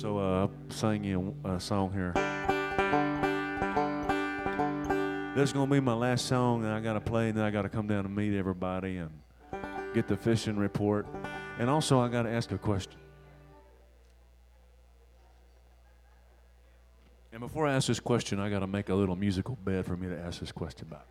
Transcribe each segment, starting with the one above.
So sang you a song here. This is gonna be my last song, and I gotta play, and then I gotta come down and meet everybody and get the fishing report, and also I gotta ask a question. And before I ask this question, I gotta make a little musical bed for me to ask this question about.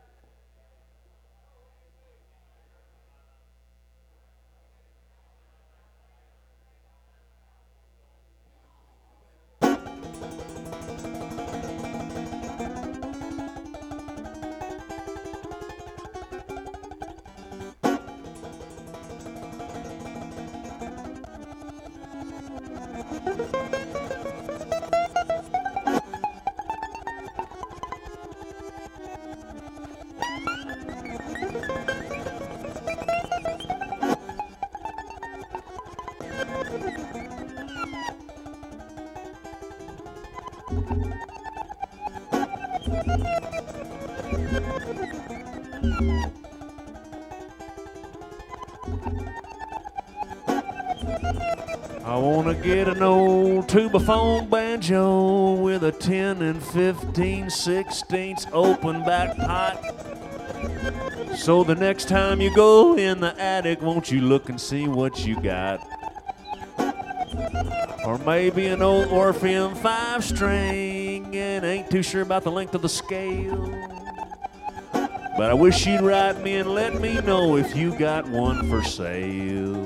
I wanna get an old tubaphone banjo with a 10 and 15/16 open back pot. So the next time you go in the attic, won't you look and see what you got? Or maybe an old Orpheum 5-string, and ain't too sure about the length of the scale. But I wish you'd write me and let me know if you got one for sale.